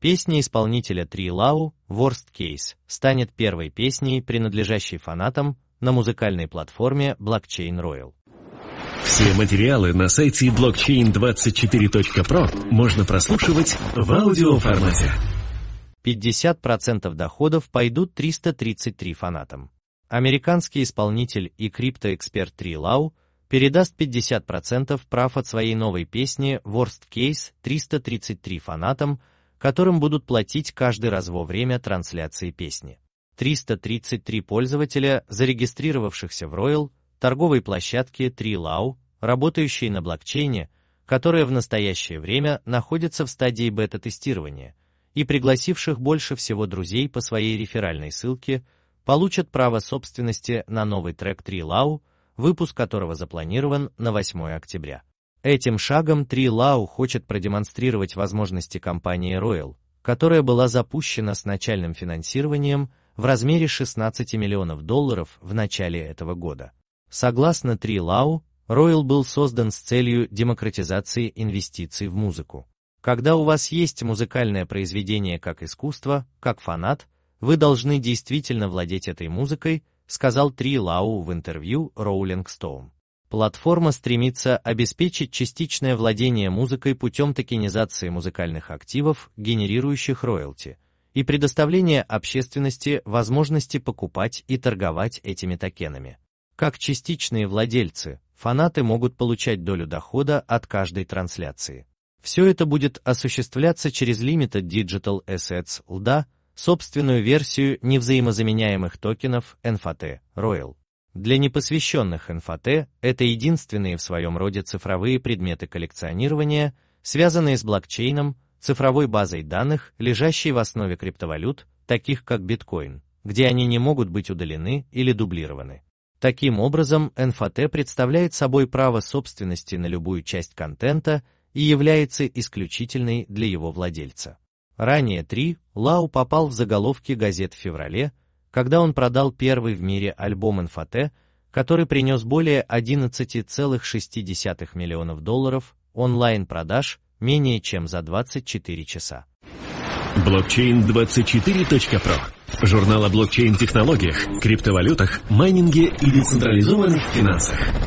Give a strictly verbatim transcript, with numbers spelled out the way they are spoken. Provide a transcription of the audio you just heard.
Песня исполнителя TreeLau «Worst Case» станет первой песней, принадлежащей фанатам, на музыкальной платформе Blockchain Royal. Все материалы на сайте блокчейн двадцать четыре точка про можно прослушивать в аудиоформате. пятьдесят процентов доходов пойдут триста тридцать три фанатам. Американский исполнитель и криптоэксперт TreeLau передаст пятьдесят процентов прав от своей новой песни Worst Case триста тридцать три фанатам, которым будут платить каждый раз во время трансляции песни. триста тридцать три пользователя, зарегистрировавшихся в Royal, торговой площадке TreeLau, работающей на блокчейне, которая в настоящее время находится в стадии бета-тестирования, и пригласивших больше всего друзей по своей реферальной ссылке, получат право собственности на новый трек TreeLau, выпуск которого запланирован на восьмое октября. Этим шагом TreeLau хочет продемонстрировать возможности компании Royal, которая была запущена с начальным финансированием в размере шестнадцати миллионов долларов в начале этого года. Согласно TreeLau, Royal был создан с целью демократизации инвестиций в музыку. Когда у вас есть музыкальное произведение как искусство, как фанат, вы должны действительно владеть этой музыкой, сказал TreeLau в интервью Rolling Stone. Платформа стремится обеспечить частичное владение музыкой путем токенизации музыкальных активов, генерирующих роялти, и предоставления общественности возможности покупать и торговать этими токенами. Как частичные владельцы, фанаты могут получать долю дохода от каждой трансляции. Все это будет осуществляться через Limited Digital Assets эл ди эй, собственную версию невзаимозаменяемых токенов эн эф ти Royal. Для непосвященных эн эф ти это единственные в своем роде цифровые предметы коллекционирования, связанные с блокчейном, цифровой базой данных, лежащей в основе криптовалют, таких как биткоин, где они не могут быть удалены или дублированы. Таким образом, эн эф ти представляет собой право собственности на любую часть контента и является исключительной для его владельца. Ранее TreeLau попал в заголовки газет в феврале, когда он продал первый в мире альбом эн эф ти, который принес более одиннадцати целых шести десятых миллионов долларов онлайн-продаж менее чем за двадцать четыре часа. блокчейн двадцать четыре точка про. Журнал о блокчейн-технологиях, криптовалютах, майнинге и децентрализованных финансах.